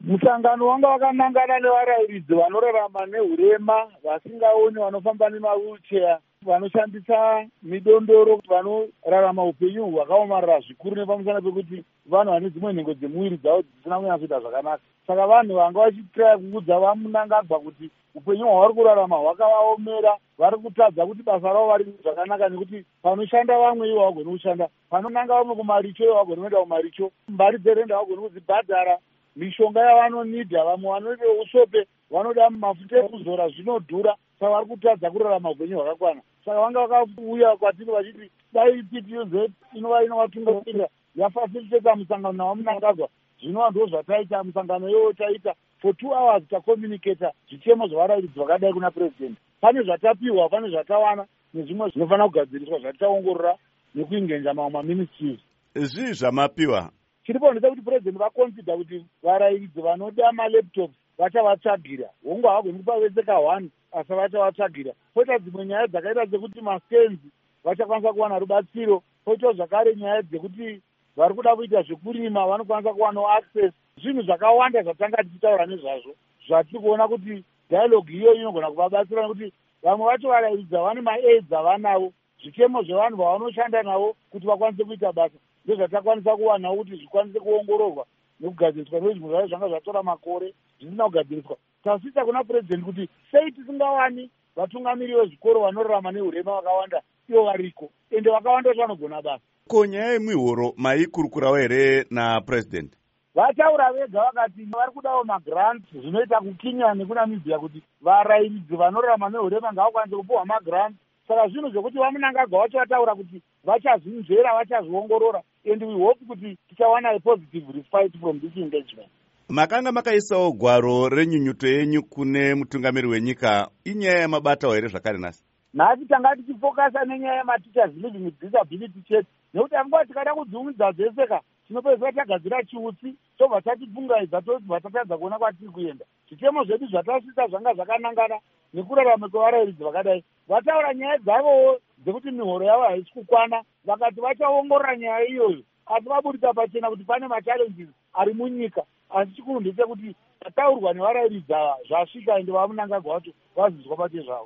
Musangano wanga wakanangana nevarayiridzi vanorarama nehurema, vasingaoni, vanofamba nemawheelchair, vanoshandisa midondoro, vanorarama upenyu hwakaomarara zvikuru nepamusana pekuti vanhu vane dzimwe nhengo dzemuviri dzavo dzisina kunyatsoita zvakanaka. Saka vanhu vanga vachitiraya kuudza vaMunangagwa kuti upenyu hwavari kurarama hwakavaomera, vari kutadza kuti basa ravo vari zvakanaka nekuti panoshanda vamwe ivo vagone kushanda, panonanga vamwe kumaricho ivo vagone kuenda kumaricho, mbari dzerenda vagone kudzibhadhara, mishonga yavanonidha, vamwe vanoita usope, vanoda mafuta ekuzora, zvinodhura, saka vari kutadza kurarama upenyu hwakakwana. Saka vanga vakauya kwatiri vachiti dai PTUZ inova inovatungamirira yafasiteta musangano navaMunangagwa, zvinova ndo zvataita musangano iwoyo taita for 2 hours takomunicata zvichemo zvavarayiridzi vakadai kuna president. Pane zvatapiwa, pane zvatawana nezvimwe zvinofanira kugadziriswa zvatichaongorora nekuingenja mamwe maministries. Zvii zvamapiwa? Chiripo ndechekuti president vakonsidha kuti varayiridzi vanoda malaptops vachavatsvagira, hongu havagoni kupa vese ka1 asi vachavatsvagira. Poita dzimwe nyaya dzakaita dzekuti mastenzi vachakwanisa kuwana rubatsiro, poitawo zvakare nyaya dzekuti vari kuda kuita zvekurima vanokwanisa kuwanawo access. Zvinhu zvakawanda zvatanga tichitaura nezvazvo zvatiri kuona kuti dialogue iyo inogona kuvabatsira, nekuti vamwe vacho varayiridzi vane maaids avanawo, zvichemo zvevanhu vavanoshanda navo kuti vakwanise kuita basa ndozvatakwanisa kuwanawo kuti zvikwanise kuongororwa nekugadziriswa, nezvimwe zvacho zvanga zvatora makore zvisina kugadziriswa. Tasvitsa kuna president kuti sei tisingawani vatungamiri vezvikoro vanorarama nehurema vakawanda ivo variko, ende vakawanda vacho vanogona basa. Ko nyaya yemihoro maikurukurawo here napresident? Vataura vega vakati vari kudawo magrant zvinoita kukinya nekunamibhia kuti varayiridzi vanorarama nehurema ngavakwanise kupuhwa magrant. Saka zvinhu zvokuti vaMunangagwa vacho vataura kuti vachazvinzvera, vachazviongorora, and we hope kuti tichawana a positive respite from this engagement. Makanga makaisawo gwaro renyunyuto yenyu kune mutungamiri wenyika, inyaya yamabatawo here zvakare nhasi? Nhasi tanga tichifokasa nenyaya yemateachers living with disability chete, nekuti angova tikada kudziumidza dzese ka tinopedzisira tagadzira chiutsi tobva tatipfungaidza tobva tatadza kuona kwatiri kuenda. Zvitemo zvedu zvatasvitsa zvanga zvakanangana nekurarama kwevarayiridzi vakadai. Vataura nyaya dzavowo dzekuti mihoro yavo haisi kukwana, vakati vachaongorora nyaya iyoyo, asi vaburitsa pachena kuti pane machallenges ari munyika. Asi chikuru ndechekuti vataurwa nevarayiridzi ava zvasvika, ende vaMunangagwa vacho vazvizwa pachezvavo.